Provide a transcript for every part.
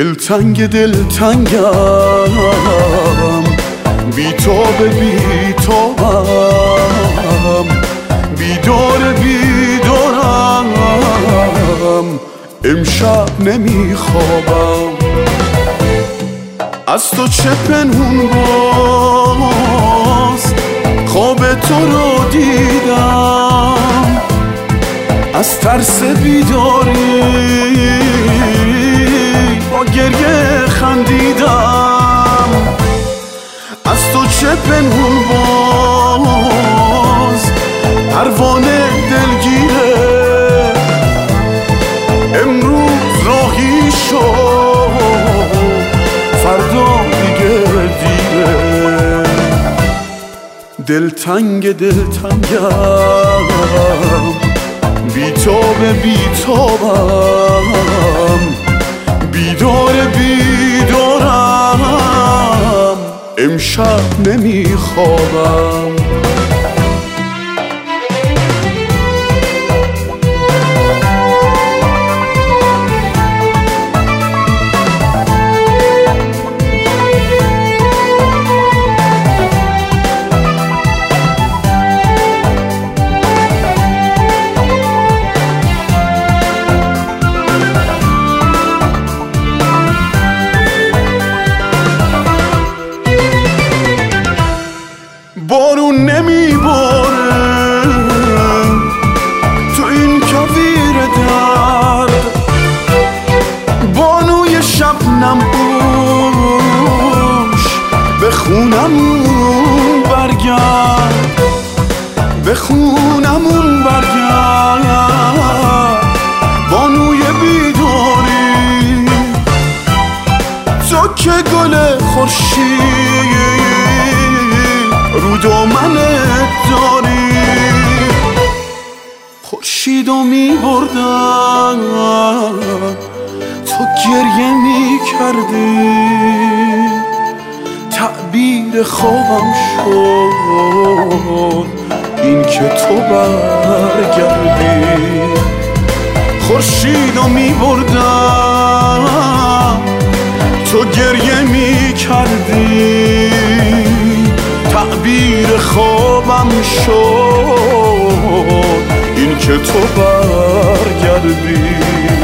دلتنگم، بی تو به بی توام، بیدار بیدارم، امشب نمیخوابم. از تو چه پنهون باز خواب تو رو دیدم، از ترس بیداری با گریه خندیدم. از تو چه پنهون باز پروانه دلگیره، امروز راهی شد فردا دیگه دیره. دلتنگم، بی تو به بی توام، بیدار بیدارم، امشب نمیخوابم. بارون نمیباره تو این کویر درد، بانوی شبنم پوش به خونمون برگرد، به خونمون برگرد. بانوی بیداری تو که گل خورشید رو دامنت داری، خورشیدو میبردن تو گریه میکردی، تعبیر خوابم شد این که تو برگردی. خورشیدو میبردن تو گریه میکردی، تعبیر خوابم شد این که تو برگردی.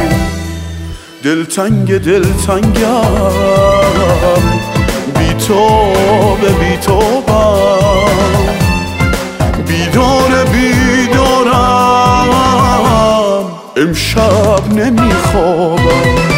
دلتنگم، بی تو به بی توام، بیدار بیدارم، امشب نمیخوابم.